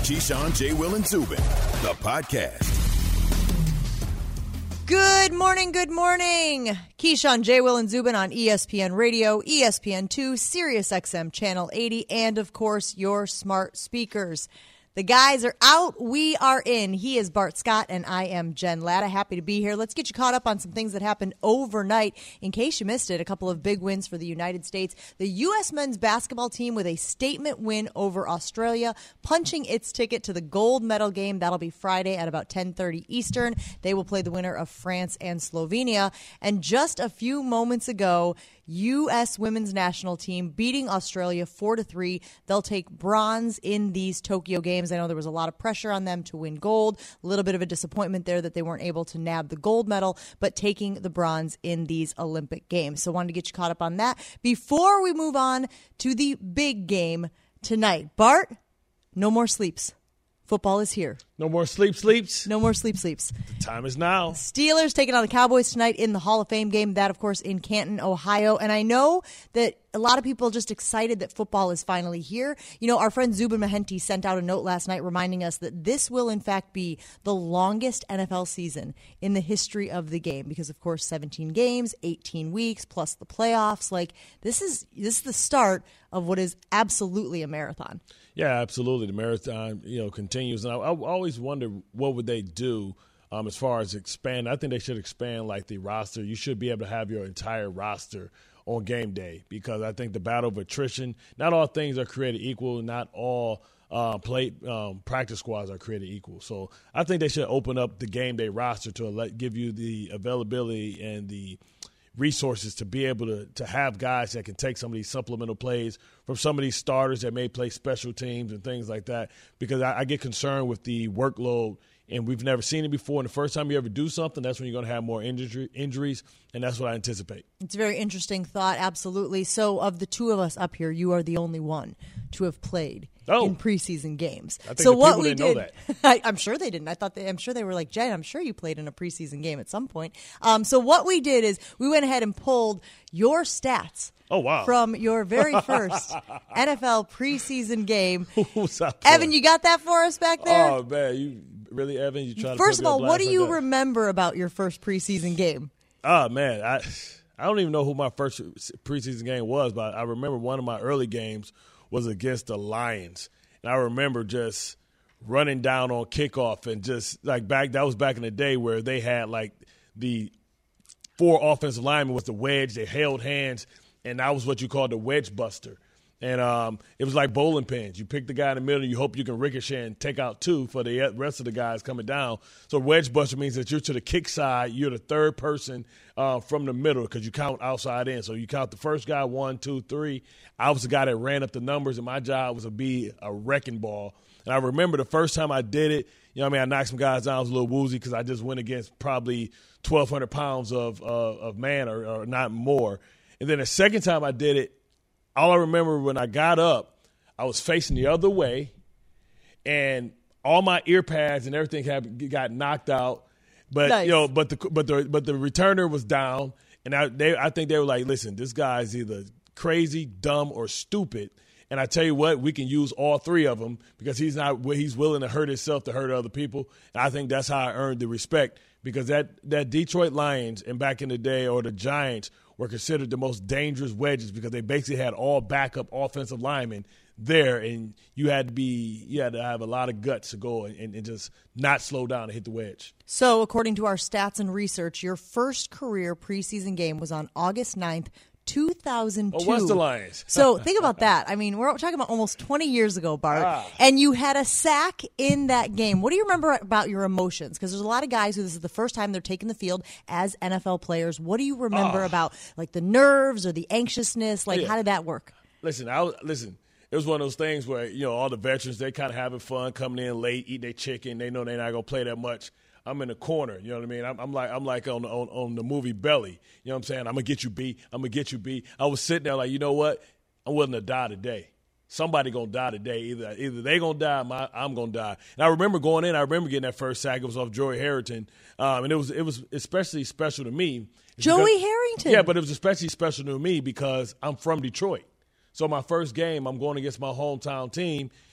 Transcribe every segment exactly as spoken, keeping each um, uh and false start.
Keyshawn, J. Will, and Zubin, the podcast. Good morning, good morning. Keyshawn, J. Will, and Zubin on E S P N Radio, E S P N two, Sirius X M Channel eighty, and, of course, your smart speakers. The guys are out. We are in. He is Bart Scott, and I am Jen Latta. Happy to be here. Let's get you caught up on some things that happened overnight. In case you missed it, a couple of big wins for the United States. The U S men's basketball team with a statement win over Australia, punching its ticket to the gold medal game. That'll be Friday at about ten thirty Eastern. They will play the winner of France and Slovenia. And just a few moments ago, U S women's national team beating Australia four to three. They'll take bronze in these Tokyo games. I know there was a lot of pressure on them to win gold. A little bit of a disappointment there that they weren't able to nab the gold medal, but taking the bronze in these Olympic games. So wanted to get you caught up on that before we move on to the big game tonight. Bart, no more sleeps. Football is here. No more sleep sleeps. No more sleep sleeps. The time is now. Steelers taking on the Cowboys tonight in the Hall of Fame game. That, of course, in Canton, Ohio. And I know that a lot of people are just excited that football is finally here. You know, our friend Zubin Mehenti sent out a note last night reminding us that this will, in fact, be the longest N F L season in the history of the game because, of course, seventeen games, eighteen weeks, plus the playoffs. Like, this is this is the start of what is absolutely a marathon. Yeah, absolutely. The marathon, you know, continues. And I, I always wonder what would they do um, as far as expand. I think they should expand, like, the roster. You should be able to have your entire roster on game day because I think the battle of attrition, not all things are created equal, not all uh, play um, practice squads are created equal. So I think they should open up the game day roster to let, give you the availability and the resources to be able to to have guys that can take some of these supplemental plays from some of these starters that may play special teams and things like that, because I, I get concerned with the workload, and we've never seen it before. And the first time you ever do something, that's when you're going to have more injury, injuries, and that's what I anticipate. It's a very interesting thought, absolutely. So of the two of us up here, you are the only one to have played oh. in preseason games. I think so the what people we didn't did, know that. I, I'm sure they didn't. I thought they, I'm sure they were like, Jen, I'm sure you played in a preseason game at some point. Um, so what we did is we went ahead and pulled your stats. Oh, wow. From your very first N F L preseason game. What's up, Evan, you got that for us back there? Oh, man. You really, Evan? You trying First to of all, what do you like remember about your first preseason game? Oh, man. I I don't even know who my first preseason game was, but I remember one of my early games was against the Lions. And I remember just running down on kickoff and just like back, that was back in the day where they had like the four offensive linemen with the wedge. They held hands, and that was what you called the wedge buster. And um, it was like bowling pins. You pick the guy in the middle, you hope you can ricochet and take out two for the rest of the guys coming down. So wedge buster means that you're to the kick side. You're the third person uh, from the middle because you count outside in. So you count the first guy, one, two, three. I was the guy that ran up the numbers, and my job was to be a wrecking ball. And I remember the first time I did it, you know what I mean, I knocked some guys down. I was a little woozy because I just went against probably twelve hundred pounds of, uh, of man or, or not more. And then the second time I did it, all I remember when I got up, I was facing the other way, and all my ear pads and everything had, got knocked out. But nice. you know, but the but the but the returner was down, and I they I think they were like, listen, this guy is either crazy, dumb, or stupid. And I tell you what, we can use all three of them because he's not he's willing to hurt himself to hurt other people. And I think that's how I earned the respect, because that that Detroit Lions and back in the day, or the Giants, were considered the most dangerous wedges because they basically had all backup offensive linemen there, and you had to be you had to have a lot of guts to go and, and just not slow down and hit the wedge. So according to our stats and research, your first career preseason game was on August ninth, two thousand two. Oh, what's the Lions? So think about that. I mean, we're talking about almost twenty years ago, Bart. Ah. And you had a sack in that game. What do you remember about your emotions? Because there's a lot of guys who this is the first time they're taking the field as N F L players. What do you remember ah. about, like, the nerves or the anxiousness? Like, yeah. how did that work? Listen, I was, listen. It was one of those things where, you know, all the veterans, they kind of having fun, coming in late, eating their chicken. They know they're not going to play that much. I'm in the corner, you know what I mean? I'm, I'm like I'm like on, on on the movie Belly, you know what I'm saying? I'm going to get you beat. I'm going to get you beat. I was sitting there like, you know what? I'm willing to die today. Somebody going to die today. Either either they going to die or my, I'm going to die. And I remember going in, I remember getting that first sack. It was off Joey Harrington. Um, and it was it was especially special to me. Joey because, Harrington? Yeah, but it was especially special to me because I'm from Detroit. So my first game, I'm going against my hometown team.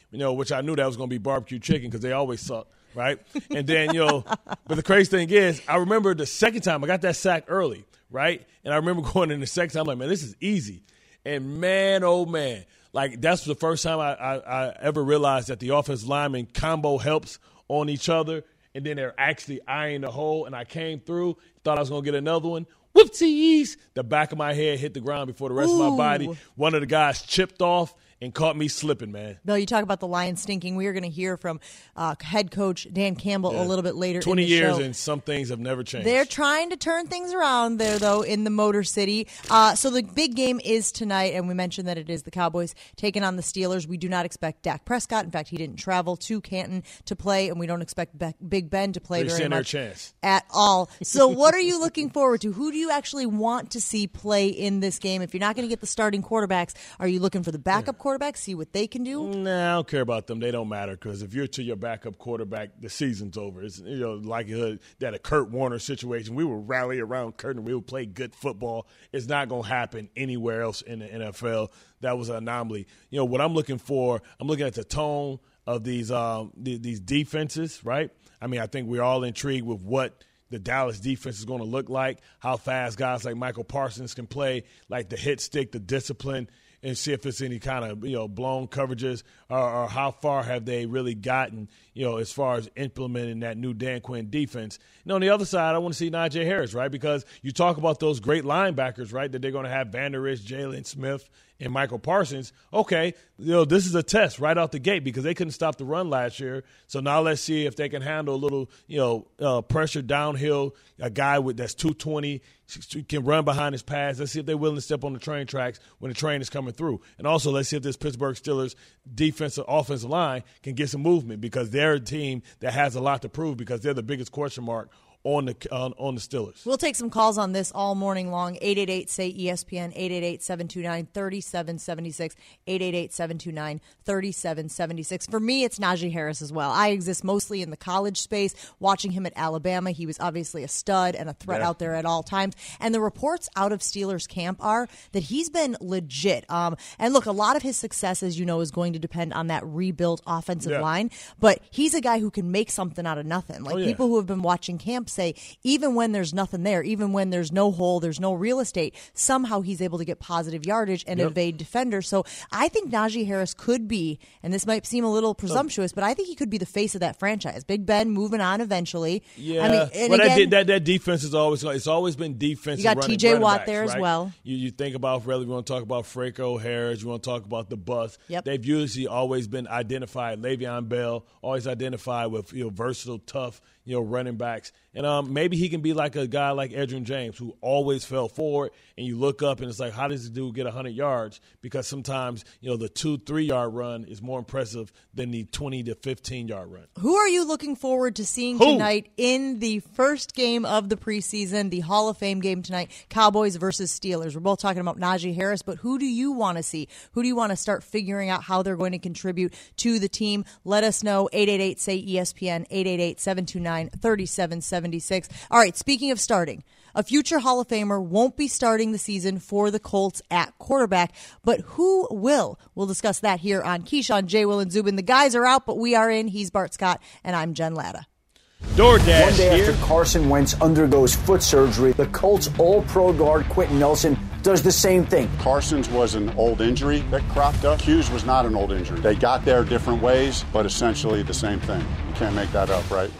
you know, which I knew that was going to be barbecue chicken because they always suck, right? And then, you know, but the crazy thing is, I remember the second time I got that sack early, right? And I remember going in the second time, I'm like, man, this is easy. And man, oh man, like that's the first time I, I, I ever realized that the offensive lineman combo helps on each other, and then they're actually eyeing the hole, and I came through, thought I was going to get another one. Whoopsies! The back of my head hit the ground before the rest Ooh. of my body. One of the guys chipped off and caught me slipping, man. Bill, you talk about the Lions stinking. We are going to hear from uh, head coach Dan Campbell Yeah. a little bit later twenty in the years show. and some things have never changed. They're trying to turn things around there, though, in the Motor City. Uh, so the big game is tonight, and we mentioned that it is the Cowboys taking on the Steelers. We do not expect Dak Prescott. In fact, he didn't travel to Canton to play, and we don't expect Be- Big Ben to play They very stand their much chance. at all. So what are you looking forward to? Who do you actually want to see play in this game? If you're not going to get the starting quarterbacks, are you looking for the backup quarterbacks, see what they can do? Nah, I don't care about them. They don't matter because if you're to your backup quarterback, the season's over. It's, you know, likelihood that a Kurt Warner situation, we will rally around Kurt and we will play good football. It's not going to happen anywhere else in the N F L. That was an anomaly. You know, what I'm looking for, I'm looking at the tone of these um, these defenses, right? I mean, I think we're all intrigued with what the Dallas defense is going to look like, how fast guys like Michael Parsons can play, like the hit stick, the discipline, and see if it's any kind of, you know, blown coverages or, or how far have they really gotten, you know, as far as implementing that new Dan Quinn defense. You know, on the other side, I want to see Najee Harris, right? Because you talk about those great linebackers, right, that they're going to have Van Der Esch, Jalen Smith, and Michael Parsons. Okay, you know, this is a test right out the gate because they couldn't stop the run last year. So now let's see if they can handle a little, you know, uh, pressure downhill, a guy with that's two twenty, can run behind his pads. Let's see if they're willing to step on the train tracks when the train is coming through. And also let's see if this Pittsburgh Steelers defensive offensive line can get some movement because they're a team that has a lot to prove because they're the biggest question mark on the on, on the Steelers. We'll take some calls on this all morning long. eight eight eight, S A Y, E S P N, eight eight eight, seven two nine, three seven seven six, eight eight eight, seven two nine, three seven seven six. For me, it's Najee Harris as well. I exist mostly in the college space, watching him at Alabama. He was obviously a stud and a threat Yeah. out there at all times. And the reports out of Steelers camp are that he's been legit. Um, and look, a lot of his success, as you know, is going to depend on that rebuilt offensive Yeah. line. But he's a guy who can make something out of nothing. Like Oh, yeah. people who have been watching camp say, even when there's nothing there, even when there's no hole, there's no real estate, somehow he's able to get positive yardage and Yep. evade defenders. So I think Najee Harris could be, and this might seem a little presumptuous, but I think he could be the face of that franchise. Big Ben moving on eventually. Yeah, I mean, and well, again, that, that that defense is always it's always been defensive. You got running, T J running Watt backs, there as right? well. You you think about really, we want to talk about Franco Harris. You want to talk about the bust. Yep. They've usually always been identified. Le'Veon Bell always identified with you know versatile, tough you know running backs. And um, maybe he can be like a guy like Edgerrin James who always fell forward. And you look up and it's like, how does this dude get one hundred yards? Because sometimes you know the two, three yard run is more impressive than the twenty to fifteen yard run. who are you looking forward to seeing Who? tonight in the first game of the preseason, the Hall of Fame game tonight, Cowboys versus Steelers? We're both talking about Najee Harris, but who do you want to see? Who do you want to start figuring out how they're going to contribute to the team? Let us know. eight eight eight, S A Y, E S P N, eight eight eight, seven two nine, three seven seven six. All right, speaking of starting, a future Hall of Famer won't be starting the season for the Colts at quarterback, but who will? We'll discuss that here on Keyshawn, J. Will, and Zubin. The guys are out, but we are in. He's Bart Scott, and I'm Jen Latta. DoorDash One day here. after Carson Wentz undergoes foot surgery, the Colts all-pro guard Quentin Nelson does the same thing. Carson's was an old injury that cropped up. Q's was not an old injury. They got there different ways, but essentially the same thing. You can't make that up, right?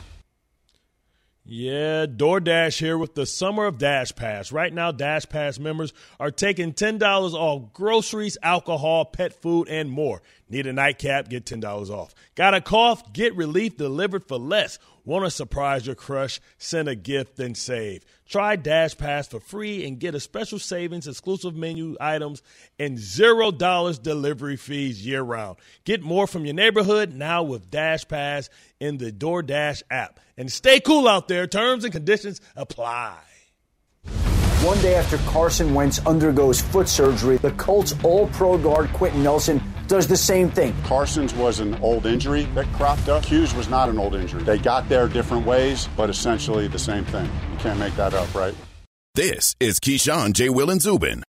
Yeah, DoorDash here with the Summer of Dash Pass. Right now, Dash Pass members are taking ten dollars off groceries, alcohol, pet food, and more. Need a nightcap? Get ten dollars off. Got a cough? Get relief delivered for less. Want to surprise your crush? Send a gift and save. Try Dash Pass for free and get a special savings, exclusive menu items, and zero dollars delivery fees year-round. Get more from your neighborhood now with Dash Pass in the DoorDash app. And stay cool out there. Terms and conditions apply. One day after Carson Wentz undergoes foot surgery, the Colts all-pro guard Quentin Nelson does the same thing. Carson's was an old injury that cropped up. Q's was not an old injury. They got there different ways, but essentially the same thing. You can't make that up, right? This is Keyshawn, J. Will, and Zubin.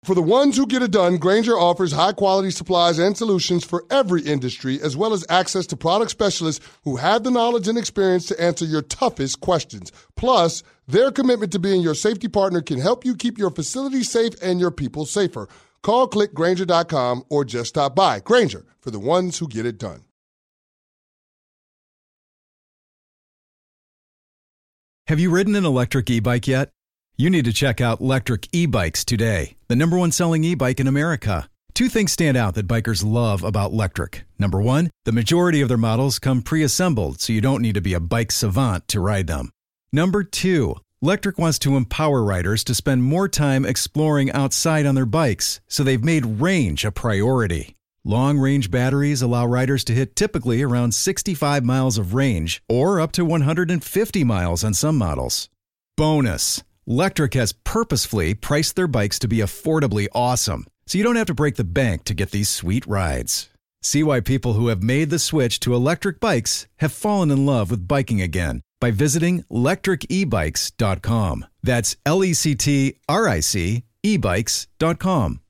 For the ones who get it done, Grainger offers high-quality supplies and solutions for every industry, as well as access to product specialists who have the knowledge and experience to answer your toughest questions. Plus, their commitment to being your safety partner can help you keep your facility safe and your people safer. Call, click Grainger dot com, or just stop by. Grainger, for the ones who get it done. Have you ridden an electric e-bike yet? You need to check out Lectric E-Bikes today, the number one selling e-bike in America. Two things stand out that bikers love about Lectric. Number one, the majority of their models come pre-assembled, so you don't need to be a bike savant to ride them. Number two, Lectric wants to empower riders to spend more time exploring outside on their bikes, so they've made range a priority. Long-range batteries allow riders to hit typically around sixty-five miles of range, or up to one hundred fifty miles on some models. Bonus! Lectric has purposefully priced their bikes to be affordably awesome, so you don't have to break the bank to get these sweet rides. See why people who have made the switch to electric bikes have fallen in love with biking again by visiting lectric e bikes dot com. That's L E C T R I C e bikes dot com.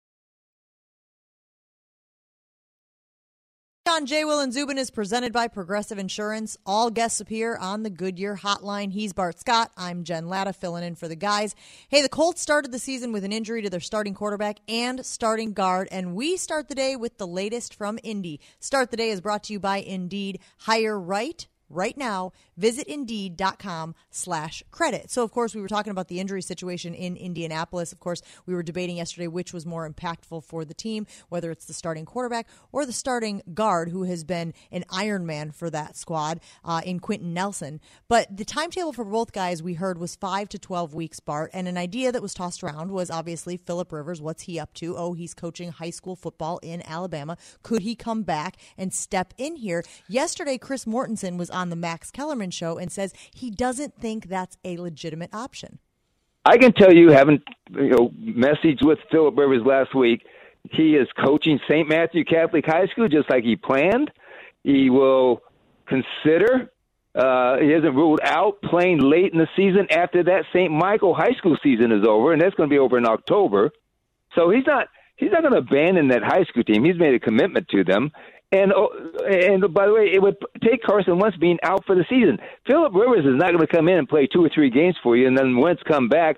On Jay, Will, and Zubin is presented by Progressive Insurance. All guests appear on the Goodyear Hotline. He's Bart Scott. I'm Jen Latta, filling in for the guys. Hey, the Colts started the season with an injury to their starting quarterback and starting guard, and we start the day with the latest from Indy. Start the Day is brought to you by Indeed. Hire right right now. Visit Indeed.com slash credit. So, of course, we were talking about the injury situation in Indianapolis. Of course, we were debating yesterday which was more impactful for the team, whether it's the starting quarterback or the starting guard, who has been an Iron Man for that squad uh, in Quentin Nelson. But the timetable for both guys, we heard, was five to twelve weeks, Bart. And an idea that was tossed around was obviously Phillip Rivers. What's he up to? Oh, he's coaching high school football in Alabama. Could he come back and step in here? Yesterday, Chris Mortensen was on the Max Kellerman show and says he doesn't think that's a legitimate option. I can tell you, having you know messaged with Phillip Rivers last week, he is coaching Saint Matthew Catholic High School just like he planned. He will consider, uh, he hasn't ruled out playing late in the season after that Saint Michael High School season is over, and that's going to be over in October. So he's not he's not going to abandon that high school team. He's made a commitment to them. And oh, and by the way, it would take Carson Wentz being out for the season. Phillip Rivers is not going to come in and play two or three games for you, and then Wentz come back.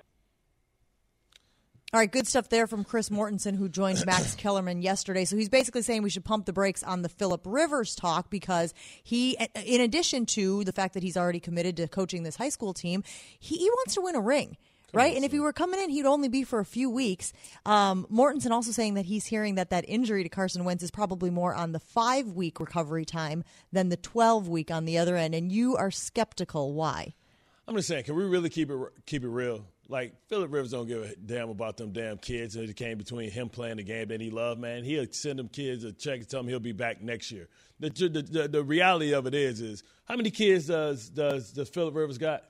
All right, good stuff there from Chris Mortensen, who joined Max Kellerman yesterday. So he's basically saying we should pump the brakes on the Phillip Rivers talk because he, in addition to the fact that he's already committed to coaching this high school team, he, he wants to win a ring. Right, and if he were coming in, he'd only be for a few weeks. Um, Mortensen also saying that he's hearing that that injury to Carson Wentz is probably more on the five-week recovery time than the twelve-week on the other end, and you are skeptical. Why? I'm just saying, can we really keep it keep it real? Like, Phillip Rivers don't give a damn about them damn kids that came between him playing the game that he loved, man. He'll send them kids a check and tell them he'll be back next year. The the, the, the reality of it is, is how many kids does does, does Phillip Rivers got?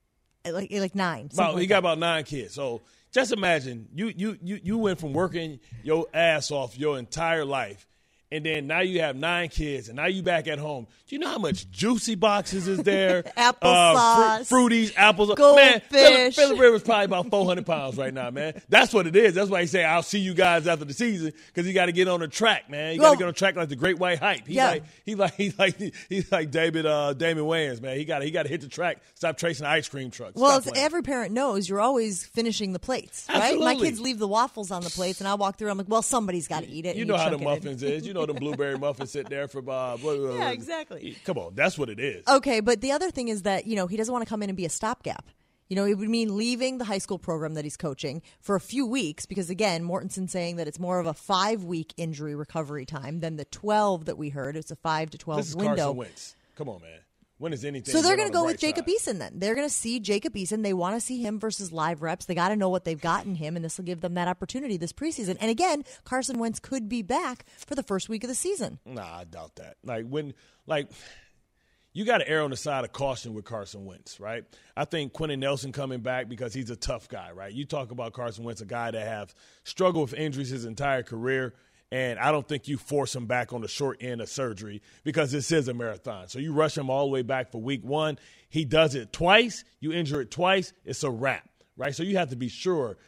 Like like nine. About, like he got that. about nine kids. So just imagine you, you you you went from working your ass off your entire life, and then now you have nine kids, and now you back at home. Do you know how much Juicy Boxes is there? Applesauce. Uh, fr- fruities, apples. Man, Phillip, Phillip Rivers probably about four hundred pounds right now, man. That's what it is. That's why he say, I'll see you guys after the season, because he got to get on the track, man. You got well, to get on the track like the Great White Hype. He's yeah. like he like he's like he's like David uh, Damon Wayans, man. He got he got to hit the track. Stop chasing ice cream trucks. Well, Stop as every parent knows, you're always finishing the plates, Absolutely. right? My kids leave the waffles on the plates, and I walk through. I'm like, well, somebody's got to eat it. You and know you how the chuck it muffins in. is. You know the blueberry muffins sit there for Bob. Yeah, exactly. Come on, that's what it is. Okay, but the other thing is that, you know, he doesn't want to come in and be a stopgap. You know, it would mean leaving the high school program that he's coaching for a few weeks because, again, Mortensen's saying that it's more of a five-week injury recovery time than the twelve that we heard. It's a five to twelve this is window. Carson Wentz. Come on, man. When is anything? So they're going to go the with right Jacob side? Eason then. They're going to see Jacob Eason. They want to see him versus live reps. They got to know what they've got in him, and this will give them that opportunity this preseason. And again, Carson Wentz could be back for the first week of the season. Nah, I doubt that. Like when, like. You got to err on the side of caution with Carson Wentz, right? I think Quentin Nelson coming back because he's a tough guy, right? You talk about Carson Wentz, a guy that have struggled with injuries his entire career, and I don't think you force him back on the short end of surgery because this is a marathon. So you rush him all the way back for week one. He does it twice. You injure it twice. It's a wrap, right? So you have to be sure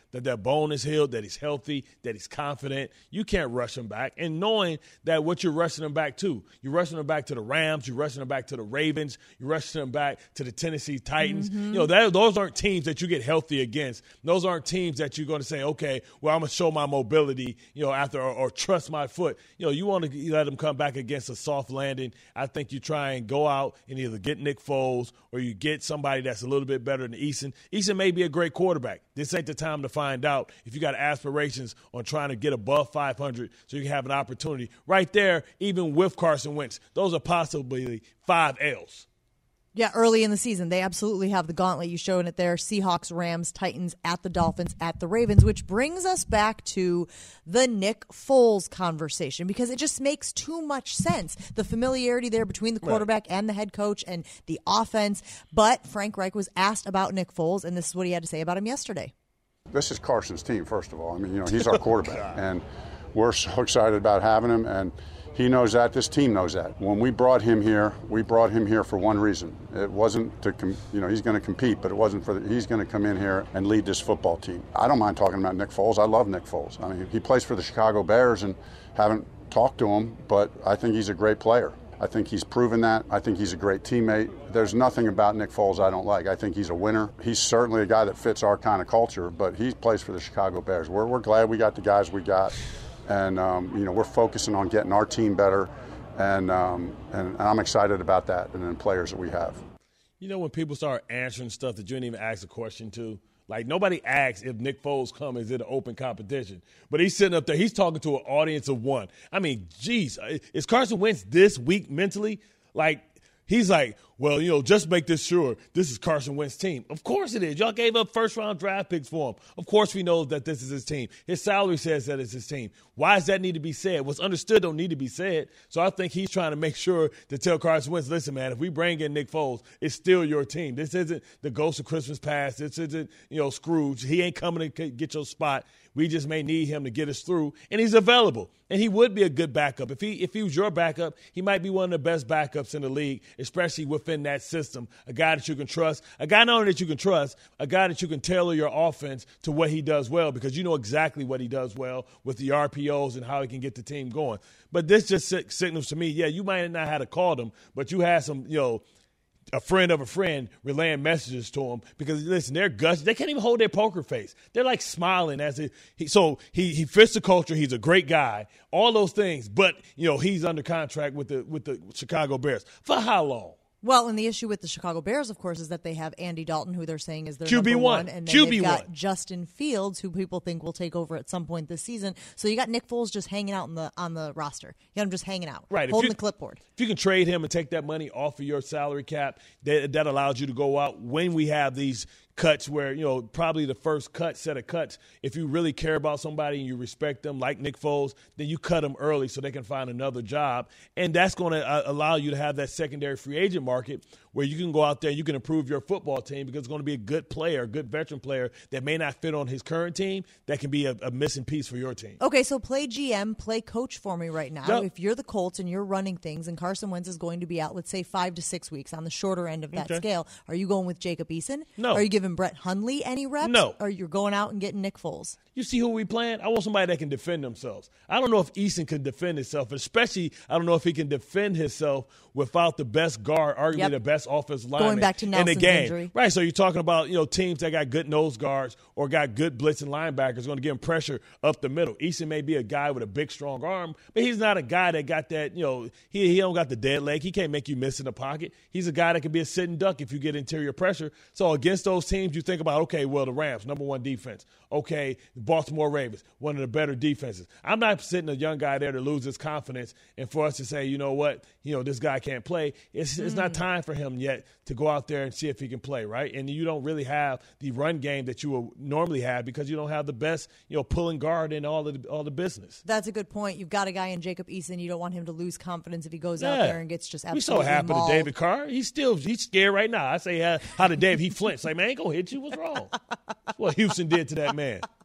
that that bone is healed, that he's healthy, that he's confident. You can't rush him back. And knowing that what you're rushing him back to, you're rushing him back to the Rams, you're rushing him back to the Ravens, you're rushing him back to the Tennessee Titans. Mm-hmm. You know, that, those aren't teams that you get healthy against. Those aren't teams that you're going to say, okay, well, I'm going to show my mobility, you know, after or, or trust my foot. You know, you want to let them come back against a soft landing. I think you try and go out and either get Nick Foles or you get somebody that's a little bit better than Eason. Eason may be a great quarterback. This ain't the time to find out if you got aspirations on trying to get above five hundred so you can have an opportunity. Right there, even with Carson Wentz, those are possibly five L's. Yeah, early in the season, they absolutely have the gauntlet. You showing it there. Seahawks, Rams, Titans, at the Dolphins, at the Ravens, which brings us back to the Nick Foles conversation because it just makes too much sense. The familiarity there between the quarterback right. and the head coach and the offense. But Frank Reich was asked about Nick Foles, and this is what he had to say about him yesterday. This is Carson's team, first of all. I mean, you know, he's our quarterback, and we're so excited about having him, and he knows that. This team knows that. When we brought him here, we brought him here for one reason. It wasn't to, com- you know, he's going to compete, but it wasn't for. The, he's going to come in here and lead this football team. I don't mind talking about Nick Foles. I love Nick Foles. I mean, he plays for the Chicago Bears, and haven't talked to him, but I think he's a great player. I think he's proven that. I think he's a great teammate. There's nothing about Nick Foles I don't like. I think he's a winner. He's certainly a guy that fits our kind of culture, but he plays for the Chicago Bears. We're we're glad we got the guys we got. And, um, you know, we're focusing on getting our team better, and, um, and and I'm excited about that and the players that we have. You know, when people start answering stuff that you didn't even ask a question to, like nobody asks if Nick Foles comes, is it an open competition? But he's sitting up there, he's talking to an audience of one. I mean, geez, is Carson Wentz this weak mentally? Like, he's like, well, you know, just make this sure this is Carson Wentz's team. Of course it is. Y'all gave up first-round draft picks for him. Of course we know that this is his team. His salary says that it's his team. Why does that need to be said? What's understood don't need to be said. So I think he's trying to make sure to tell Carson Wentz, listen, man, if we bring in Nick Foles, it's still your team. This isn't the Ghost of Christmas Past. This isn't, you know, Scrooge. He ain't coming to get your spot. We just may need him to get us through, and he's available. And he would be a good backup. If he if he was your backup, he might be one of the best backups in the league, especially within that system. A guy that you can trust, a guy not only that you can trust, a guy that you can tailor your offense to what he does well because you know exactly what he does well with the R P Os and how he can get the team going. But this just signals to me, yeah, you might not have to call him, but you had some, you know, a friend of a friend relaying messages to him because, listen, they're gush. They can't even hold their poker face. They're like smiling as it, he, so he, he fits the culture. He's a great guy, all those things. But, you know, he's under contract with the with the Chicago Bears. For how long? Well, and the issue with the Chicago Bears, of course, is that they have Andy Dalton, who they're saying is their Q B one. number one, and then Q B they've got one. Justin Fields, who people think will take over at some point this season. So you got Nick Foles just hanging out in the on the roster. You got him just hanging out, right? holding you, the clipboard. If you can trade him and take that money off of your salary cap, that, that allows you to go out when we have these cuts where, you know, probably the first cut set of cuts, if you really care about somebody and you respect them like Nick Foles, then you cut them early so they can find another job. And that's going to uh, allow you to have that secondary free agent market where you can go out there and you can improve your football team because it's going to be a good player, a good veteran player that may not fit on his current team that can be a, a missing piece for your team. Okay, so play G M, play coach for me right now. Yep. If you're the Colts and you're running things and Carson Wentz is going to be out, let's say five to six weeks on the shorter end of that okay. scale, are you going with Jacob Eason? No. Are you giving Brett Hundley any reps? No. Or you're going out and getting Nick Foles? You see who we playing? I want somebody that can defend themselves. I don't know if Eason can defend himself, especially I don't know if he can defend himself without the best guard, arguably Yep. the best offensive lineman Going back to in Nelson's the game. injury. Right, so you're talking about, you know, teams that got good nose guards or got good blitzing linebackers going to give him pressure up the middle. Eason may be a guy with a big, strong arm, but he's not a guy that got that, you know, he, he don't got the dead leg. He can't make you miss in the pocket. He's a guy that can be a sitting duck if you get interior pressure. So against those teams, you think about, okay, well, the Rams, number one defense. Okay, the Baltimore Ravens, one of the better defenses. I'm not sitting a young guy there to lose his confidence and for us to say, you know what, you know, this guy can't play. It's, mm. it's not time for him yet to go out there and see if he can play, right? And you don't really have the run game that you would normally have because you don't have the best, you know, pulling guard in all the all the business. That's a good point. You've got a guy in Jacob Eason. You don't want him to lose confidence if he goes Yeah. out there and gets just absolutely We so happy mauled. to David Carr. He's still he's scared right now. I say uh, how to Dave he flinched. Like, man, I ain't gonna hit you. What's wrong? That's what Houston did to that man.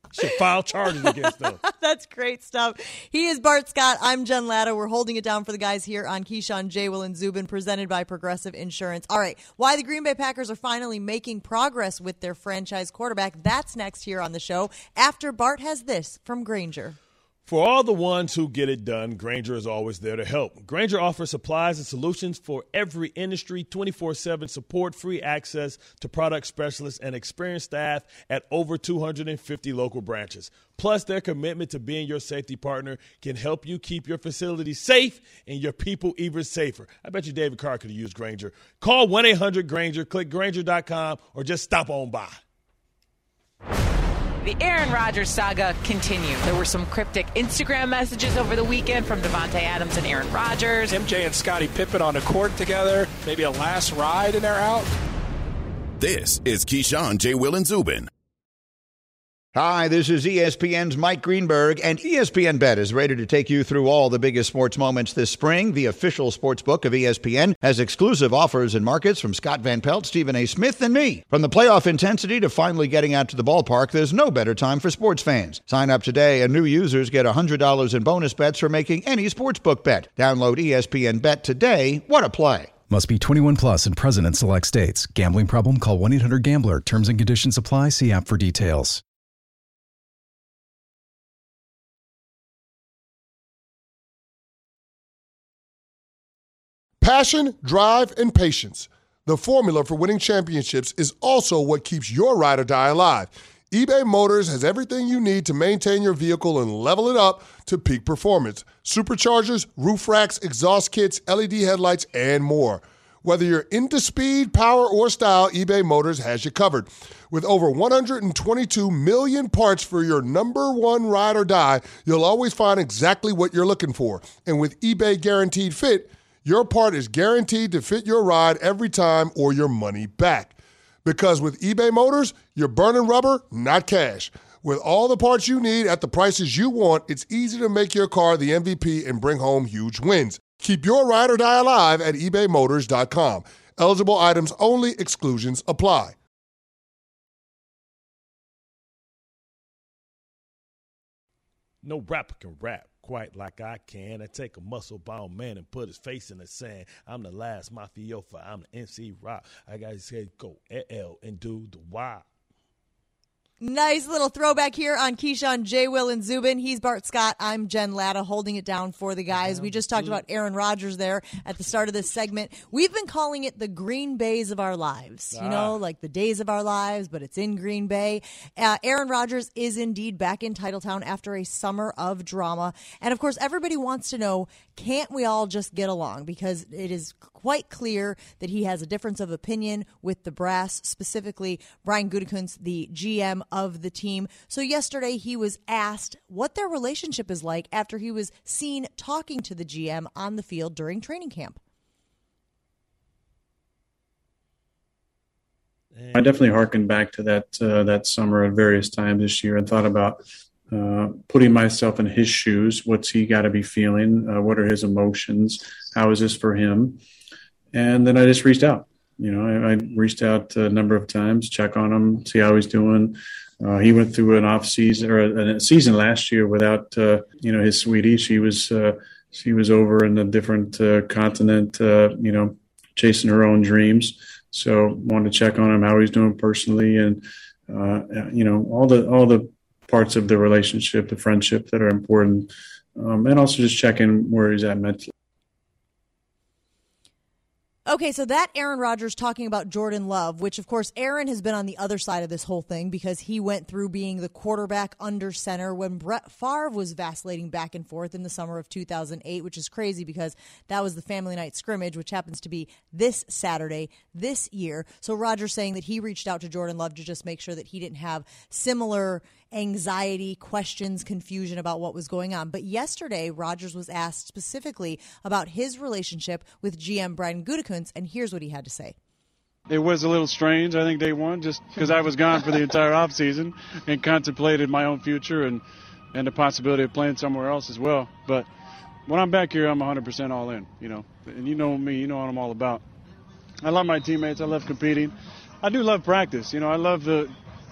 Should file charges against them. That's great stuff. He is Bart Scott. I'm Jen Latta. We're holding it down for the guys here on Keyshawn, J. Will, and Zubin, presented by Progressive Insurance. All right, why the Green Bay Packers are finally making progress with their franchise quarterback, that's next here on the show after Bart has this from Grainger. For all the ones who get it done, Grainger is always there to help. Grainger offers supplies and solutions for every industry, twenty-four seven support, free access to product specialists, and experienced staff at over two hundred fifty local branches. Plus, their commitment to being your safety partner can help you keep your facility safe and your people even safer. I bet you David Carr could have used Grainger. Call one eight hundred Grainger, click Grainger dot com, or just stop on by. The Aaron Rodgers saga continued. There were some cryptic Instagram messages over the weekend from Devontae Adams and Aaron Rodgers. M J and Scottie Pippen on the court together. Maybe a last ride and they're out. This is Keyshawn, J. Will, and Zubin. Hi, this is E S P N's Mike Greenberg, and E S P N Bet is ready to take you through all the biggest sports moments this spring. The official sports book of E S P N has exclusive offers and markets from Scott Van Pelt, Stephen A. Smith, and me. From the playoff intensity to finally getting out to the ballpark, there's no better time for sports fans. Sign up today, and new users get one hundred dollars in bonus bets for making any sportsbook bet. Download E S P N Bet today. What a play. Must be twenty-one plus and present in select states. Gambling problem? Call one eight hundred gambler. Terms and conditions apply. See app for details. Passion, drive, and patience. The formula for winning championships is also what keeps your ride or die alive. eBay Motors has everything you need to maintain your vehicle and level it up to peak performance. Superchargers, roof racks, exhaust kits, L E D headlights, and more. Whether you're into speed, power, or style, eBay Motors has you covered. With over one hundred twenty-two million parts for your number one ride or die, you'll always find exactly what you're looking for. And with eBay Guaranteed Fit, your part is guaranteed to fit your ride every time or your money back. Because with eBay Motors, you're burning rubber, not cash. With all the parts you need at the prices you want, it's easy to make your car the M V P and bring home huge wins. Keep your ride or die alive at ebay motors dot com. Eligible items only. Exclusions apply. No rapper can rap quite like I can. I take a muscle-bound man and put his face in the sand. I'm the last mafioso. I'm the N C Rock. I got to say go L and do the Y. Nice little throwback here on Keyshawn, J. Will, and Zubin. He's Bart Scott. I'm Jen Latta, holding it down for the guys. We just talked about Aaron Rodgers there at the start of this segment. We've been calling it the Green Bays of our lives. You know, like the days of our lives, but it's in Green Bay. Uh, Aaron Rodgers is indeed back in Titletown after a summer of drama. And, of course, everybody wants to know, can't we all just get along? Because it is quite clear that he has a difference of opinion with the brass, specifically Brian Gutekunst, the G M of the team. So yesterday he was asked what their relationship is like after he was seen talking to the G M on the field during training camp. I definitely hearkened back to that uh, that summer at various times this year and thought about uh, putting myself in his shoes. What's he got to be feeling? Uh, what are his emotions? How is this for him? And then I just reached out. You know, I, I reached out a number of times, check on him, see how he's doing. Uh, he went through an off season or a, a season last year without, uh, you know, his sweetie. She was uh, she was over in a different uh, continent, uh, you know, chasing her own dreams. So wanted to check on him, how he's doing personally, and uh, you know, all the all the parts of the relationship, the friendship that are important, um, and also just checking where he's at mentally. Okay, so that Aaron Rodgers talking about Jordan Love, which, of course, Aaron has been on the other side of this whole thing because he went through being the quarterback under center when Brett Favre was vacillating back and forth in the summer of two thousand eight, which is crazy because that was the family night scrimmage, which happens to be this Saturday this year. So Rodgers saying that he reached out to Jordan Love to just make sure that he didn't have similar anxiety, questions, confusion about what was going on. But yesterday, Rodgers was asked specifically about his relationship with G M Brian Gutekunst, and here's what he had to say. It was a little strange, I think, day one, just because I was gone for the entire offseason and contemplated my own future and, and the possibility of playing somewhere else as well. But when I'm back here, I'm one hundred percent all in, you know. And you know me, you know what I'm all about. I love my teammates. I love competing. I do love practice. You know, I love the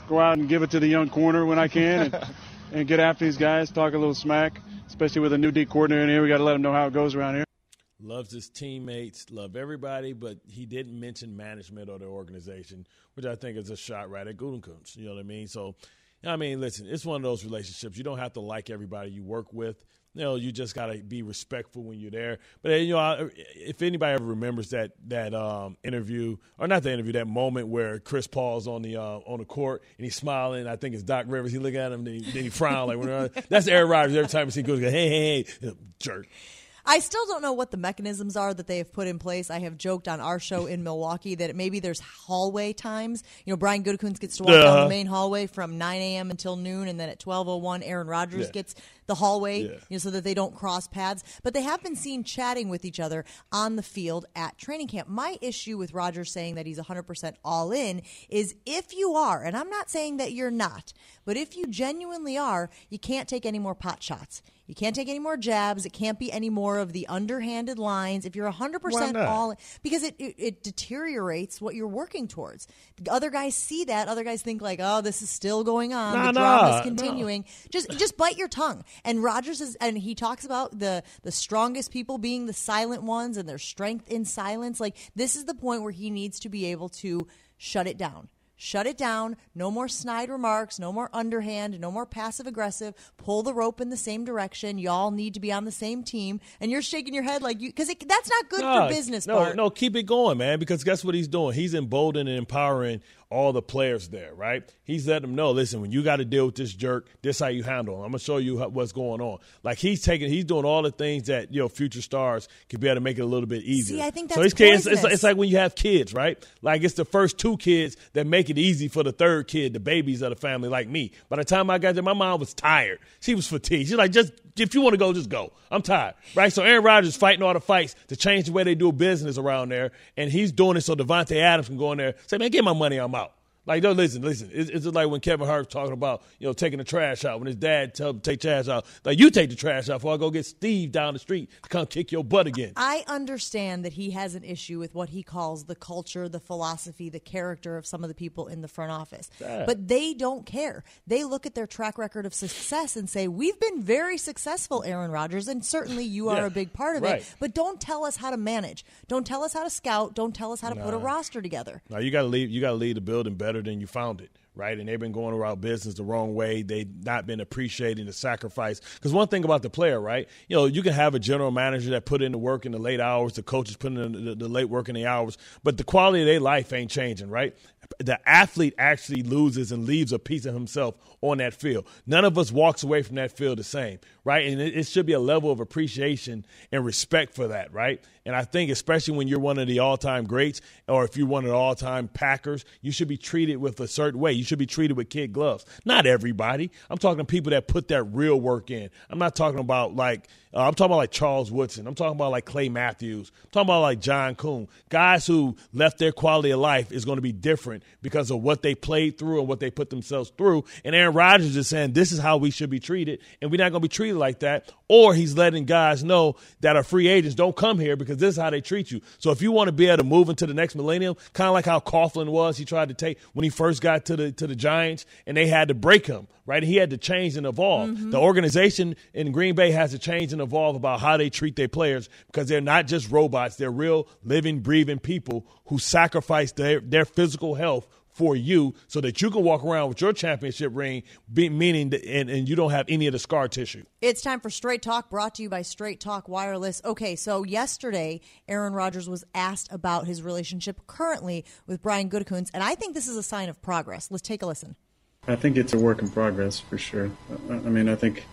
go out and give it to the young corner when I can and, and get after these guys, talk a little smack, especially with a new D coordinator in here. We got to let them know how it goes around here. Loves his teammates, love everybody, but he didn't mention management or the organization, which I think is a shot right at Gutekunst. You know what I mean? So, I mean, listen, it's one of those relationships. You don't have to like everybody you work with. You know, you just got to be respectful when you're there. But, you know, if anybody ever remembers that that um, interview, or not the interview, that moment where Chris Paul's on the uh, on the court and he's smiling, I think it's Doc Rivers. He look at him, then he, then he frown. Like, when, that's Aaron Rodgers. Every time he goes, hey, hey, hey, jerk. I still don't know what the mechanisms are that they have put in place. I have joked on our show in Milwaukee that maybe there's hallway times. You know, Brian Gutekunst gets to walk uh-huh. down the main hallway from nine a.m. until noon, and then at twelve oh one, Aaron Rodgers yeah. gets the hallway, yeah. you know, so that they don't cross paths. But they have been seen chatting with each other on the field at training camp. My issue with Rodgers saying that he's one hundred percent all in is if you are, and I'm not saying that you're not, but if you genuinely are, you can't take any more pot shots. You can't take any more jabs. It can't be any more of the underhanded lines. If you're one hundred percent all in, because it, it, it deteriorates what you're working towards. Other guys see that. Other guys think like, oh, this is still going on. Nah, the drama nah, is continuing. Nah. Just just bite your tongue. And Rodgers is, and he talks about the, the strongest people being the silent ones and their strength in silence. Like, this is the point where he needs to be able to shut it down. Shut it down. No more snide remarks. No more underhand. No more passive aggressive. Pull the rope in the same direction. Y'all need to be on the same team. And you're shaking your head like you, because that's not good no, for business. No, Bart. no, keep it going, man. Because guess what he's doing? He's emboldening and empowering all the players there, right? He's letting them know, listen, when you got to deal with this jerk, this how you handle him. I'm gonna show you how, what's going on. Like he's taking, he's doing all the things that you know future stars can be able to make it a little bit easier. See, I think that's so it's, it's, it's, it's like when you have kids, right? Like it's the first two kids that make it easy for the third kid, the babies of the family, like me. By the time I got there, my mom was tired. She was fatigued. She's like, just if you want to go, just go. I'm tired, right? So Aaron Rodgers is fighting all the fights to change the way they do business around there, and he's doing it so Devontae Adams can go in there and say, man, get my money, I'm out. Like, no, listen, listen. It's, it's just like when Kevin Hart's talking about, you know, taking the trash out. When his dad tells him to take trash out, like, you take the trash out before I go get Steve down the street to come kick your butt again. I understand that he has an issue with what he calls the culture, the philosophy, the character of some of the people in the front office. Yeah. But they don't care. They look at their track record of success and say, we've been very successful, Aaron Rodgers, and certainly you are yeah, a big part of right. it. But don't tell us how to manage. Don't tell us how to scout. Don't tell us how to nah. put a roster together. No, you got to leave. You got to leave the building better than you found it. Right, and they've been going about business the wrong way. They've not been appreciating the sacrifice. Because one thing about the player, right, you know, you can have a general manager that put in the work in the late hours, the coaches put in the, the late work in the hours, but the quality of their life ain't changing, right? The athlete actually loses and leaves a piece of himself on that field. None of us walks away from that field the same, right? And it, it should be a level of appreciation and respect for that, right? And I think especially when you're one of the all-time greats or if you're one of the all-time Packers, you should be treated with a certain way. You should be treated with kid gloves. Not everybody. I'm talking people that put that real work in. I'm not talking about like uh, – I'm talking about like Charles Woodson. I'm talking about like Clay Matthews. I'm talking about like John Kuhn. Guys who left their quality of life is going to be different because of what they played through and what they put themselves through. And Aaron Rodgers is saying this is how we should be treated, and we're not going to be treated like that. Or he's letting guys know that are free agents don't come here because this is how they treat you. So if you want to be able to move into the next millennium, kind of like how Coughlin was, he tried to take when he first got to the to the Giants, and they had to break him, right? He had to change and evolve. Mm-hmm. The organization in Green Bay has to change and evolve about how they treat their players because they're not just robots. They're real, living, breathing people who sacrifice their, their physical health for you so that you can walk around with your championship ring, be, meaning that, and, and you don't have any of the scar tissue. It's time for Straight Talk, brought to you by Straight Talk Wireless. Okay, so yesterday, Aaron Rodgers was asked about his relationship currently with Brian Gutekunst, and I think this is a sign of progress. Let's take a listen. I think it's a work in progress for sure. I mean, I think,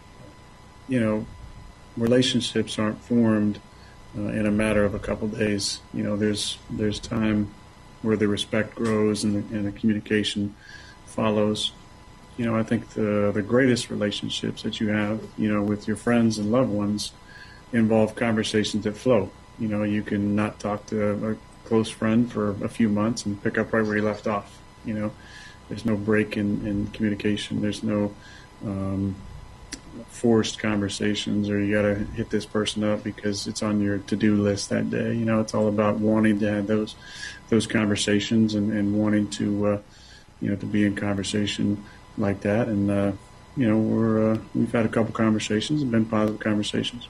you know, relationships aren't formed uh, in a matter of a couple days. You know, there's there's time where the respect grows and the, and the communication follows. You know, I think the the greatest relationships that you have, you know, with your friends and loved ones involve conversations that flow. You know, you can not talk to a close friend for a few months and pick up right where you left off. You know, there's no break in, in communication. There's no um, forced conversations or you got to hit this person up because it's on your to-do list that day. You know, it's all about wanting to have those those conversations and, and wanting to uh, you know, to be in conversation like that. And, uh, you know, we're, uh, we've had a couple conversations and been positive conversations.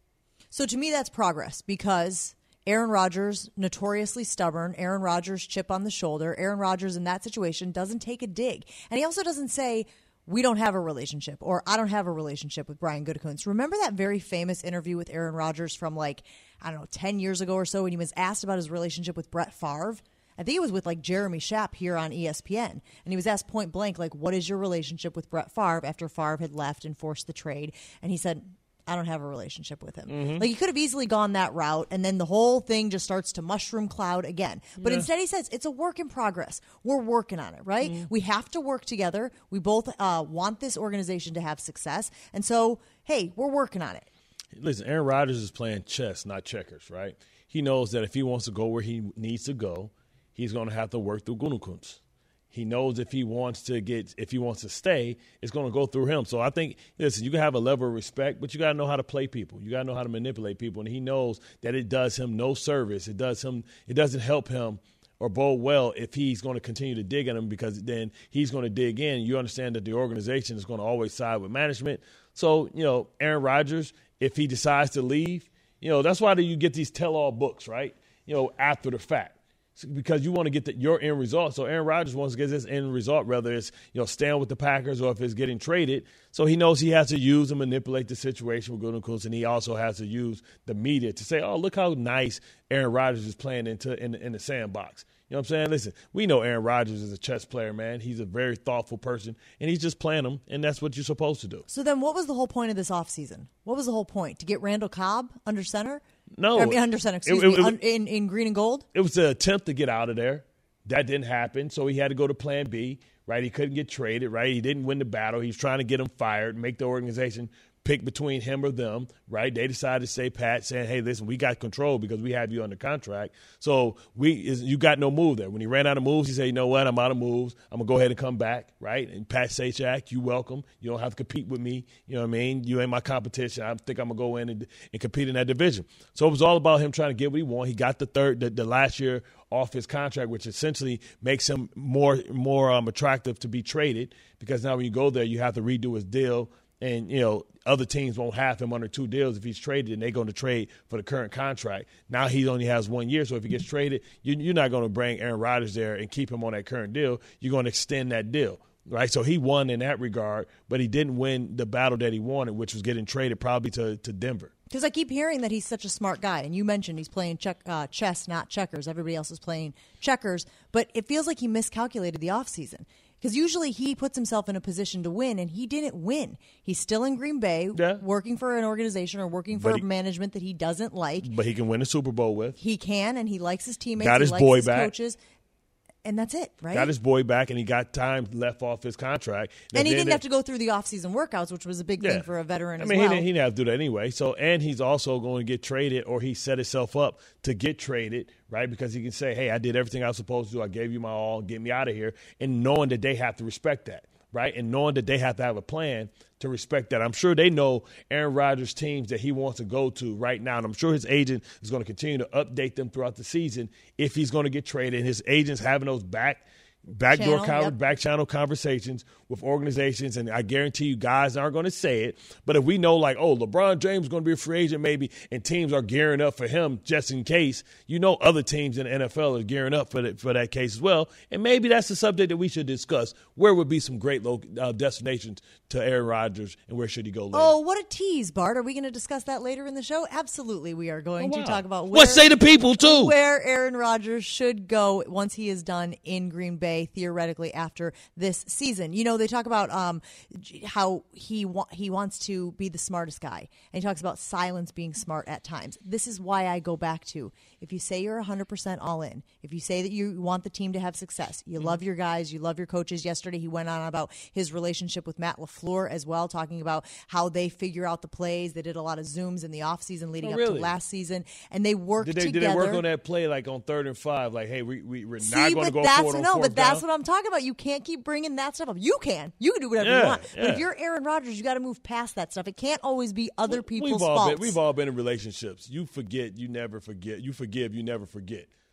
So to me, that's progress because Aaron Rodgers, notoriously stubborn, Aaron Rodgers chip on the shoulder. Aaron Rodgers in that situation doesn't take a dig. And he also doesn't say, we don't have a relationship or I don't have a relationship with Brian Gutekunst. Remember that very famous interview with Aaron Rodgers from like, I don't know, ten years ago or so when he was asked about his relationship with Brett Favre? I think it was with like Jeremy Schaap here on E S P N. And he was asked point blank, like, what is your relationship with Brett Favre after Favre had left and forced the trade? And he said, I don't have a relationship with him. Mm-hmm. Like, he could have easily gone that route, and then the whole thing just starts to mushroom cloud again. But yeah. Instead he says, it's a work in progress. We're working on it, right? Mm-hmm. We have to work together. We both uh, want this organization to have success. And so, hey, we're working on it. Listen, Aaron Rodgers is playing chess, not checkers, right? He knows that if he wants to go where he needs to go, he's going to have to work through Gutekunst. He knows if he wants to get, if he wants to stay, it's going to go through him. So I think, listen, you can have a level of respect, but you got to know how to play people. You got to know how to manipulate people. And he knows that it does him no service. It does him, it doesn't help him or bode well if he's going to continue to dig at him, because then he's going to dig in. You understand that the organization is going to always side with management. So, you know, Aaron Rodgers, if he decides to leave, you know, that's why you get these tell-all books, right? You know, after the fact. Because you want to get the, your end result. So Aaron Rodgers wants to get his end result, whether it's, you know, staying with the Packers or if it's getting traded. So he knows he has to use and manipulate the situation with Gutekunst, and he also has to use the media to say, oh, look how nice Aaron Rodgers is playing into in, in the sandbox. You know what I'm saying? Listen, we know Aaron Rodgers is a chess player, man. He's a very thoughtful person, and he's just playing them, and that's what you're supposed to do. So then what was the whole point of this offseason? What was the whole point? To get Randall Cobb under center? No. I mean, under center, excuse it, it, me, it, un, in, in green and gold? It was an attempt to get out of there. That didn't happen, so he had to go to plan B, right? He couldn't get traded, right? He didn't win the battle. He was trying to get him fired, make the organization pick between him or them, right? They decided to stay pat, saying, hey, listen, we got control because we have you under contract. So we, you got no move there. When he ran out of moves, he said, you know what, I'm out of moves. I'm going to go ahead and come back, right? And Pat Sajak, you welcome. You don't have to compete with me. You know what I mean? You ain't my competition. I think I'm going to go in and, and compete in that division. So it was all about him trying to get what he wanted. He got the third, the, the last year off his contract, which essentially makes him more, more um, attractive to be traded, because now when you go there, you have to redo his deal. And, you know, other teams won't have him under two deals if he's traded, and they're going to trade for the current contract. Now he only has one year, so if he gets traded, you, you're not going to bring Aaron Rodgers there and keep him on that current deal. You're going to extend that deal, right? So he won in that regard, but he didn't win the battle that he wanted, which was getting traded probably to, to Denver. Because I keep hearing that he's such a smart guy, and you mentioned he's playing check, uh, chess, not checkers. Everybody else is playing checkers, but it feels like he miscalculated the offseason. Because usually he puts himself in a position to win, and he didn't win. He's still in Green Bay, yeah. working for an organization or working for he, management that he doesn't like. But he can win a Super Bowl with. He can, and he likes his teammates. Got his he likes boy his back. Coaches. And that's it, right? Got his boy back, and he got time left off his contract. And, and he didn't have to go through the offseason workouts, which was a big yeah. thing for a veteran I as mean, well. he didn't, he didn't have to do that anyway. So, and he's also going to get traded, or he set himself up to get traded, right? Because he can say, hey, I did everything I was supposed to do. I gave you my all. Get me out of here. And knowing that they have to respect that, right? And knowing that they have to have a plan to respect that. I'm sure they know Aaron Rodgers' teams that he wants to go to right now, and I'm sure his agent is going to continue to update them throughout the season if he's going to get traded. And his agent's having those back – Backdoor, channel, yep. back channel conversations with organizations, and I guarantee you guys aren't going to say it. But if we know, like, oh, LeBron James is going to be a free agent maybe, and teams are gearing up for him just in case, you know other teams in the N F L are gearing up for, the, for that case as well. And maybe that's the subject that we should discuss. Where would be some great local, uh, destinations to Aaron Rodgers, and where should he go later? Oh, what a tease, Bart. Are we going to discuss that later in the show? Absolutely, we are going oh, wow. to talk about where, what say the people, too? Where Aaron Rodgers should go once he is done in Green Bay, theoretically, after this season. You know, they talk about um, how he wa- he wants to be the smartest guy. And he talks about silence being smart at times. This is why I go back to, if you say you're one hundred percent all in, if you say that you want the team to have success, you mm-hmm. love your guys, you love your coaches. Yesterday he went on about his relationship with Matt LaFleur as well, talking about how they figure out the plays. They did a lot of Zooms in the offseason leading oh, really? up to last season, and they worked did they, together. Did they work on that play like on third and five? Like, hey, we, we, we're See, not going to go that's, forward on no, fourth but that's down? what I'm talking about. You can't keep bringing that stuff up. You can. You can do whatever yeah, you want. Yeah. But if you're Aaron Rodgers, you got to move past that stuff. It can't always be other we, people's we've all faults. Been, we've all been in relationships. You forget, you never forget. You forgive, you never forget.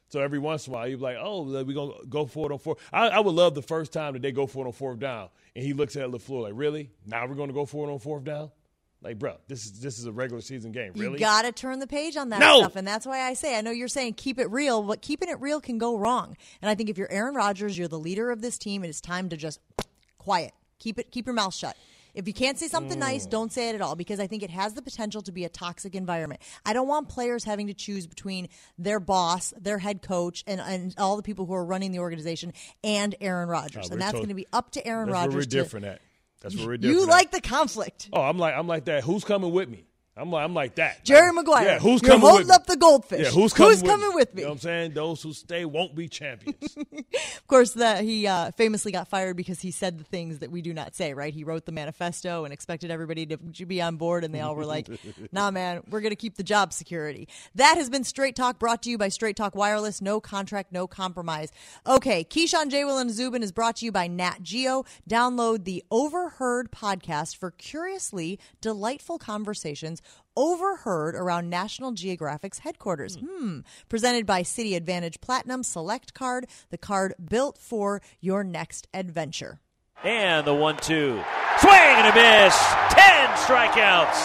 So every once in a while, you're like, oh, we're going to go for it on fourth. I, I would love the first time that they go for it on fourth down. And he looks at LaFleur like, really? Now we're going to go for it on fourth down? Like, bro, this is this is a regular season game. Really? You got to turn the page on that no! stuff. And that's why I say, I know you're saying keep it real, but keeping it real can go wrong. And I think if you're Aaron Rodgers, you're the leader of this team, and it's time to just quiet. Keep it. Keep your mouth shut. If you can't say something mm. nice, don't say it at all, because I think it has the potential to be a toxic environment. I don't want players having to choose between their boss, their head coach, and, and all the people who are running the organization and Aaron Rodgers. Oh, and that's going to be up to Aaron that's Rodgers. Where we're to, different at. That's where we're different. You at. like the conflict. Oh, I'm like I'm like that. Who's coming with me? I'm like I'm like that. Jerry like, Maguire. Yeah, who's You're coming holding with me? up the goldfish. Yeah, who's coming, who's with, coming me? with me? You know what I'm saying? Those who stay won't be champions. Of course, that he uh, famously got fired because he said the things that we do not say, right? He wrote the manifesto and expected everybody to be on board, and they all were like, nah, man, we're going to keep the job security. That has been Straight Talk, brought to you by Straight Talk Wireless. No contract, no compromise. Okay, Keyshawn, J. Will, and Zubin is brought to you by Nat Geo. Download the Overheard podcast for curiously delightful conversations overheard around National Geographic's headquarters. Hmm. Presented by City Advantage Platinum Select Card, the card built for your next adventure. And the one two. Swing and a miss. Ten strikeouts.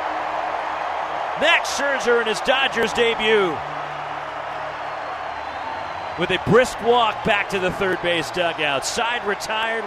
Max Scherzer in his Dodgers debut. With a brisk walk back to the third base dugout. Side retired.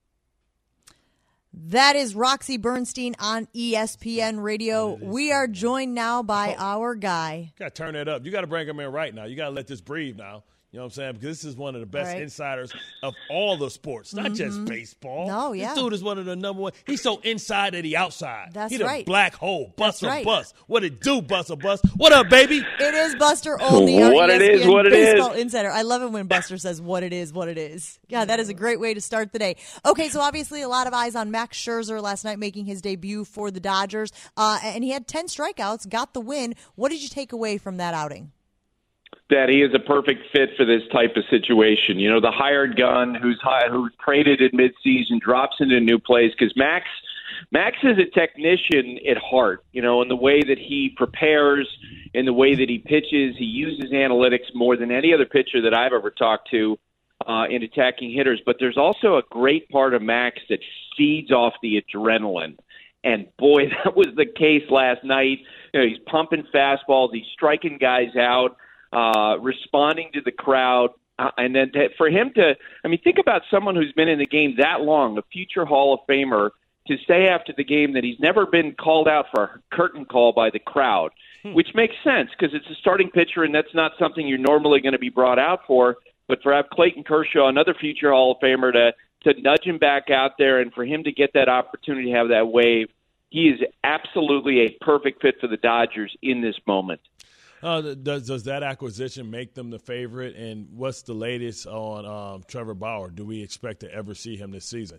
That is Roxy Bernstein on E S P N Radio. We are joined now by our guy. You got to turn that up. You got to bring him in right now. You got to let this breathe now. You know what I'm saying? Because this is one of the best right. insiders of all the sports, not mm-hmm. just baseball. No, yeah. This dude is one of the number one. He's so inside that he outside. That's he the right. black hole. Buster right. Bust. What it do, Buster Bust? What up, baby? It is Buster Olney, our what E S P N it is, what it baseball is. insider. I love it when Buster says what it is, what it is. Yeah, that is a great way to start the day. Okay, so obviously a lot of eyes on Max Scherzer last night making his debut for the Dodgers. Uh, and he had ten strikeouts, got the win. What did you take away from that outing? That he is a perfect fit for this type of situation. You know, the hired gun who's high, who's traded in midseason, drops into a new place, because Max Max is a technician at heart, you know, in the way that he prepares, in the way that he pitches. He uses analytics more than any other pitcher that I've ever talked to uh, in attacking hitters. But there's also a great part of Max that feeds off the adrenaline. And, boy, that was the case last night. You know, he's pumping fastballs. He's striking guys out. Uh, responding to the crowd, uh, and then to, for him to, I mean, think about someone who's been in the game that long, a future Hall of Famer, to say after the game that he's never been called out for a curtain call by the crowd, hmm. which makes sense because it's a starting pitcher and that's not something you're normally going to be brought out for. But for Clayton Kershaw, another future Hall of Famer, to, to nudge him back out there and for him to get that opportunity to have that wave, he is absolutely a perfect fit for the Dodgers in this moment. Uh, does does that acquisition make them the favorite? And what's the latest on um, Trevor Bauer? Do we expect to ever see him this season?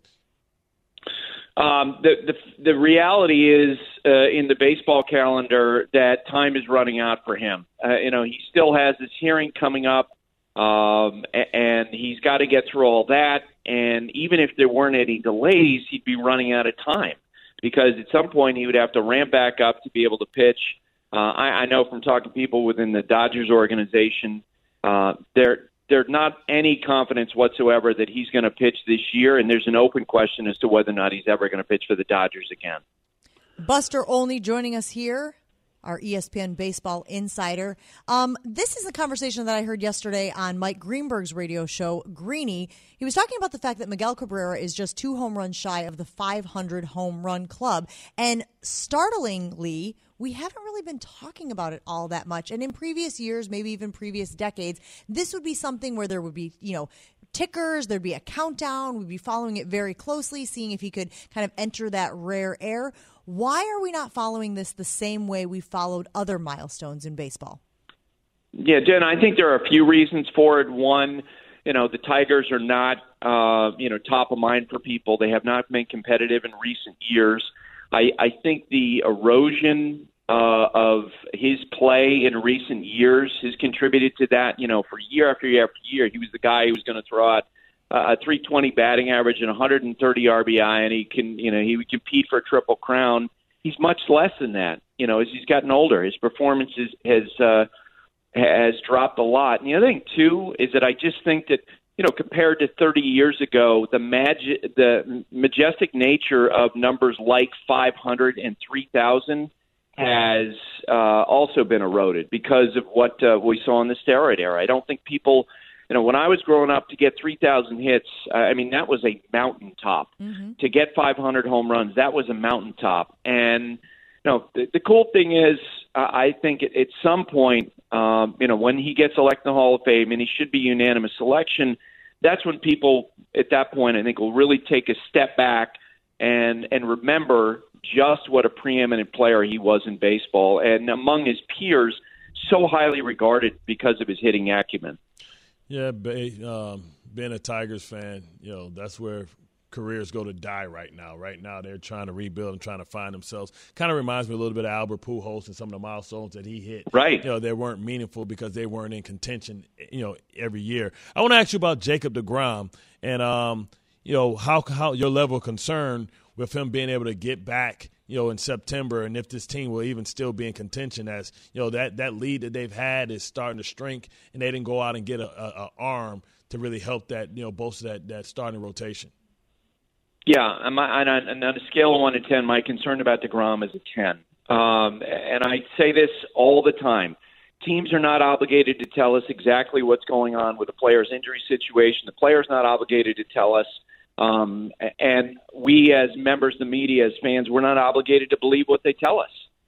Um, the, the the reality is uh, in the baseball calendar that time is running out for him. Uh, you know, he still has this hearing coming up, um, and he's got to get through all that. And even if there weren't any delays, he'd be running out of time because at some point he would have to ramp back up to be able to pitch. Uh, I, I know from talking to people within the Dodgers organization, uh, there there's not any confidence whatsoever that he's going to pitch this year, and there's an open question as to whether or not he's ever going to pitch for the Dodgers again. Buster Olney joining us here, our E S P N baseball insider. Um, this is a conversation that I heard yesterday on Mike Greenberg's radio show, Greeny. He was talking about the fact that Miguel Cabrera is just two home runs shy of the five hundred home run club. And startlingly, we haven't really been talking about it all that much. And in previous years, maybe even previous decades, this would be something where there would be, you know, tickers, there'd be a countdown. We'd be following it very closely, seeing if he could kind of enter that rare air. Why are we not following this the same way we followed other milestones in baseball? Yeah, Jen, I think there are a few reasons for it. One, you know, the Tigers are not, uh, you know, top of mind for people. They have not been competitive in recent years. I, I think the erosion uh, of his play in recent years has contributed to that. You know, for year after year after year, he was the guy who was going to throw out a three twenty batting average and one hundred thirty R B I, and he can, you know, he would compete for a triple crown. He's much less than that. You know, as he's gotten older, his performance is, has uh, has dropped a lot. And the other thing, too, is that I just think that, you know, compared to thirty years ago, the magi- the majestic nature of numbers like five hundred and three thousand has uh, also been eroded because of what uh, we saw in the steroid era. I don't think people, you know, when I was growing up, to get three thousand hits, I mean, that was a mountaintop. Mm-hmm. To get five hundred home runs, that was a mountaintop. And, you know, the, the cool thing is, uh, I think at, at some point, um, you know, when he gets elected to the Hall of Fame, and he should be unanimous selection, that's when people at that point, I think, will really take a step back and and remember just what a preeminent player he was in baseball, and among his peers, so highly regarded because of his hitting acumen. Yeah, um, being a Tigers fan, you know, that's where careers go to die right now. Right now, they're trying to rebuild and trying to find themselves. Kind of reminds me a little bit of Albert Pujols and some of the milestones that he hit. Right. You know, they weren't meaningful because they weren't in contention, you know, every year. I want to ask you about Jacob deGrom and, um, you know, how how your level of concern with him being able to get back, you know, in September, and if this team will even still be in contention, as, you know, that, that lead that they've had is starting to shrink, and they didn't go out and get a, a, a arm to really help that, you know, bolster that, that starting rotation. Yeah, on, on, on a scale of one to ten, my concern about deGrom is a ten. Um, and I say this all the time. Teams are not obligated to tell us exactly what's going on with the player's injury situation. The player's not obligated to tell us. Um, and we as members of the media, as fans, we're not obligated to believe what they tell us.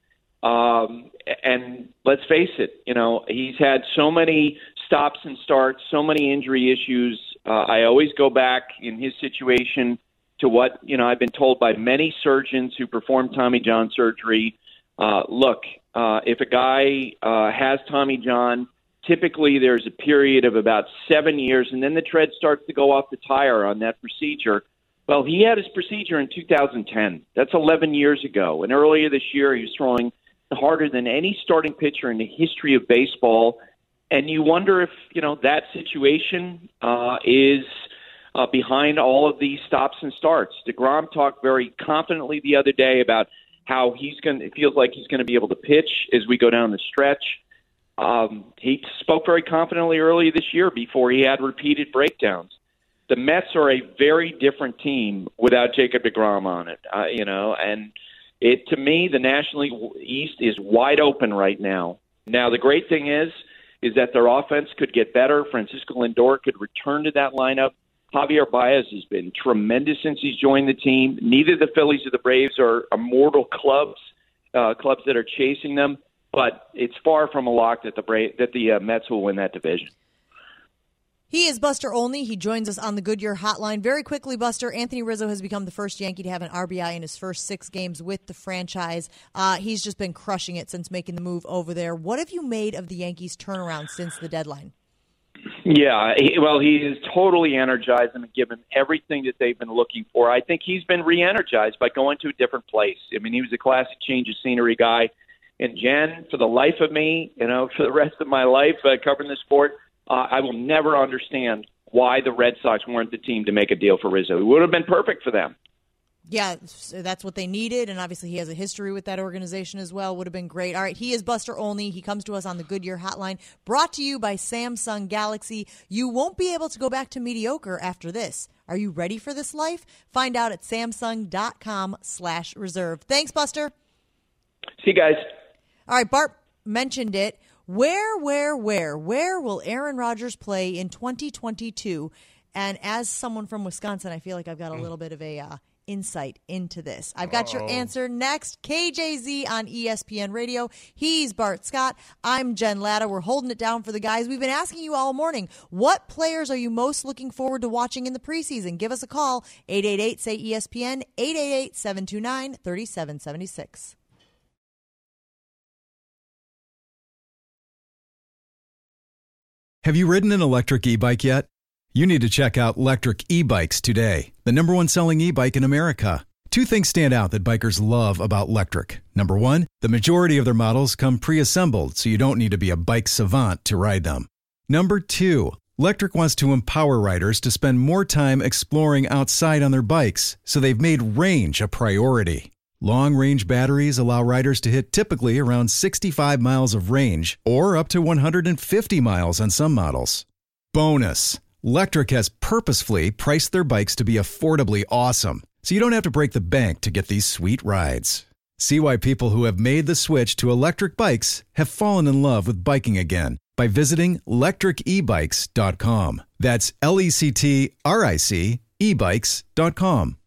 Um, and let's face it, you know, he's had so many stops and starts, so many injury issues. Uh, I always go back in his situation to what, you know, I've been told by many surgeons who perform Tommy John surgery. Uh, look, uh, if a guy uh, has Tommy John, typically there's a period of about seven years, and then the tread starts to go off the tire on that procedure. Well, he had his procedure in two thousand ten. That's eleven years ago. And earlier this year, he was throwing harder than any starting pitcher in the history of baseball. And you wonder if, you know, that situation uh, is uh, behind all of these stops and starts. deGrom talked very confidently the other day about how he's going. It feels like he's going to be able to pitch as we go down the stretch. Um, he spoke very confidently earlier this year before he had repeated breakdowns. The Mets are a very different team without Jacob deGrom on it, uh, you know, and it, to me, the National League East is wide open right now. Now, the great thing is, is that their offense could get better. Francisco Lindor could return to that lineup. Javier Baez has been tremendous since he's joined the team. Neither the Phillies or the Braves are immortal clubs, uh, clubs that are chasing them. But it's far from a lock that the Bra- that the uh, Mets will win that division. He is Buster Olney. He joins us on the Goodyear Hotline. Very quickly, Buster, Anthony Rizzo has become the first Yankee to have an R B I in his first six games with the franchise. Uh, he's just been crushing it since making the move over there. What have you made of the Yankees' turnaround since the deadline? Yeah, he, well, he is totally energized and given everything that they've been looking for. I think he's been re-energized by going to a different place. I mean, he was a classic change of scenery guy. And Jen, for the life of me, you know, for the rest of my life uh, covering the sport, uh, I will never understand why the Red Sox weren't the team to make a deal for Rizzo. It would have been perfect for them. Yeah, so that's what they needed, and obviously he has a history with that organization as well. Would have been great. All right, he is Buster Olney. He comes to us on the Goodyear Hotline, brought to you by Samsung Galaxy. You won't be able to go back to mediocre after this. Are you ready for this life? Find out at samsung.com slash reserve. Thanks, Buster. See you guys. All right, Bart mentioned it. Where, where, where, where will Aaron Rodgers play in twenty twenty-two? And as someone from Wisconsin, I feel like I've got a little bit of a uh, insight into this. I've got Uh-oh. your answer next. K J Z on E S P N Radio. He's Bart Scott. I'm Jen Latta. We're holding it down for the guys. We've been asking you all morning, what players are you most looking forward to watching in the preseason? Give us a call, eight eight eight, say E S P N, eight eight eight, seven two nine, three seven seven six. Have you ridden an electric e-bike yet? You need to check out Lectric E-Bikes today, the number one selling e-bike in America. Two things stand out that bikers love about Lectric. Number one, the majority of their models come pre-assembled, so you don't need to be a bike savant to ride them. Number two, Lectric wants to empower riders to spend more time exploring outside on their bikes, so they've made range a priority. Long-range batteries allow riders to hit typically around sixty-five miles of range or up to one hundred fifty miles on some models. Bonus, Lectric has purposefully priced their bikes to be affordably awesome, so you don't have to break the bank to get these sweet rides. See why people who have made the switch to electric bikes have fallen in love with biking again by visiting lectric e bikes dot com. That's L E C T R I C e bikes dot com.